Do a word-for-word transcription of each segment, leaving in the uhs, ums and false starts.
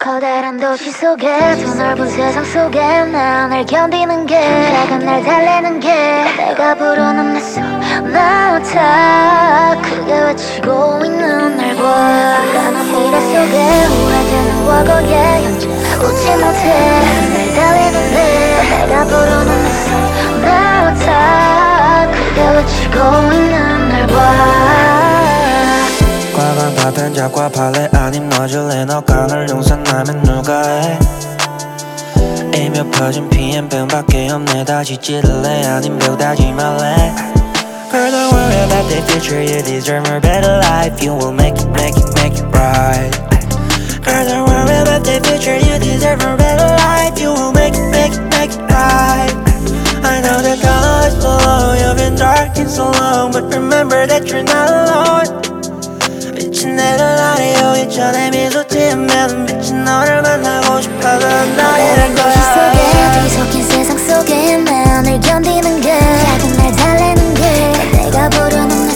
커다란 도시 속에 더 넓은 세상 속에 나 날 견디는 게 작은 날 달래는 게 내가 부르는 내 소나타 크게 외치고 있는 날 봐. 나는 미래 속에 오래되는 과거에 현재 웃지 못해 날 달래는데 내가 부르는 내 소나타 크게 외치고 있는 날 봐. 과거는 파편잡과 팔레 아님 넣어줄래 너가 널 용서하면 누가 해 이며 퍼진 피엠병밖에 없네 다시 찌를래 아님 배우다지 말래 Girl don't worry about the future you deserve a better life You will make it, make it, make it right Girl don't worry about the future you deserve a better life You will make it, make it, make it right I know the color is below You've been dark and so long But remember that you're not alone 빛이 내려라니 오기 전에 미소 지으면 빛은 너를 만나고 싶어서 너를 거야 도시 속에 뒤섞인 세상 속에 날 견디는 게 작은 날 달래는 게 내가 부르는 내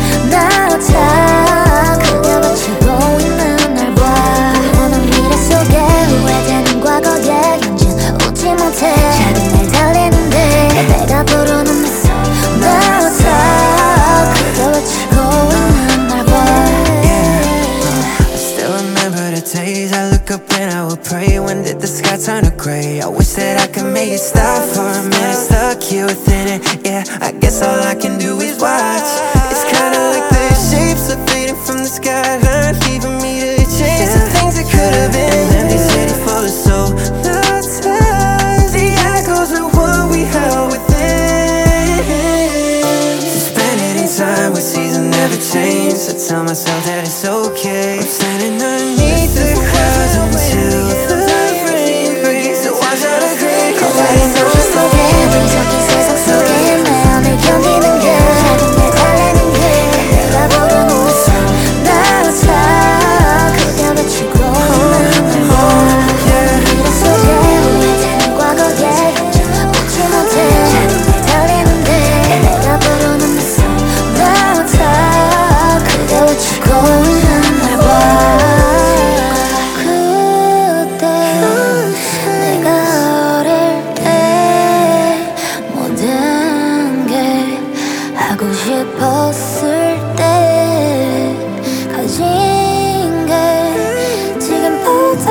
소나타 크게 외치고 있는 날 봐. 나는 미래 속에 후회되는 과거에 현재 웃지 못해 작은 날 달래는데 내가 부르는 내 소나타 크게 외치고 있는 날 봐. Days I look up and I would pray. When did the sky turn to gray? I wish that I could make it stop for a minute. Stuck here within it. Yeah, I guess all I can do is watch. It's kinda like the shapes are fading from the sky, not leaving me to chase the things that could have been. Empty city full of soul. The times, the echoes of what we held within. Suspended in time, where seasons never change. I tell myself that it's okay. I'm standing underneath the clouds until the rain breaks the wash out of gray. 커다란 도시 속에 뒤섞인 세상 속에 날 견디는 게 작은 날 달래는 게 내가 부르는 내 소나타 크게 외치고 있는 날 봐. 미래 속에 후회되는 과거에 현재 웃지 못해 작은 날 달래는데 내가 부르는 내 소나타 크게 외치고 있는 날 봐. 하고 싶었을 때 가진 게 지금보다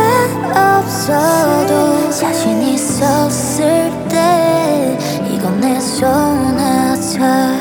없어도 자신 있었을 때 이건 내 소나타